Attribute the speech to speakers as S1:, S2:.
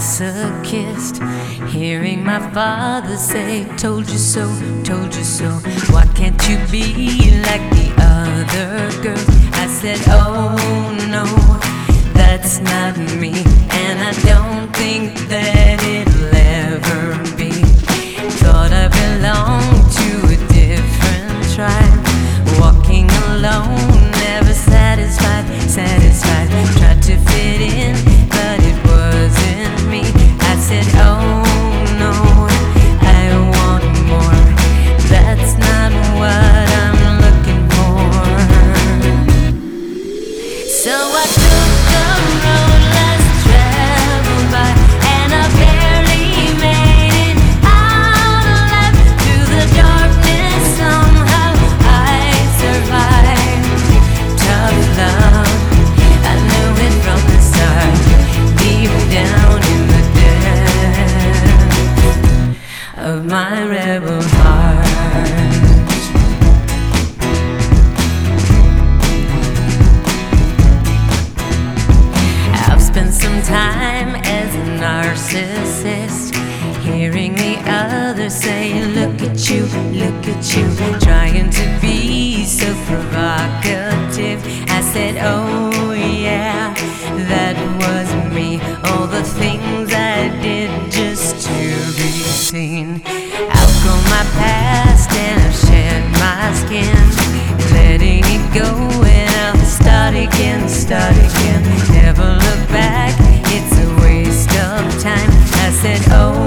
S1: masochist, hearing my father say, told you so, told you so. Why can't you be like the other girls? I said, oh no, that's not me, and I don't think that it'll ever be. Thought I belonged to a different tribe, walking alone, never satisfied, satisfied. Tried to fit in, but it wasn't me. I said, oh no, I want more. That's not what I'm looking for. So I took the road less traveled by, and I barely made it out alive. Through the darkness somehow I survived. Tough love, I knew it from the start, deep down in the depths of my rebel heart. I've spent some time as a narcissist, hearing the others say, look at you, trying to be so provocative. I said, oh yeah, that was me. All the things I did just to be seen. Outgrown my past and I've shed my skin, letting it go and I'll start again, start again. Never look back, it's a waste of time. I said, oh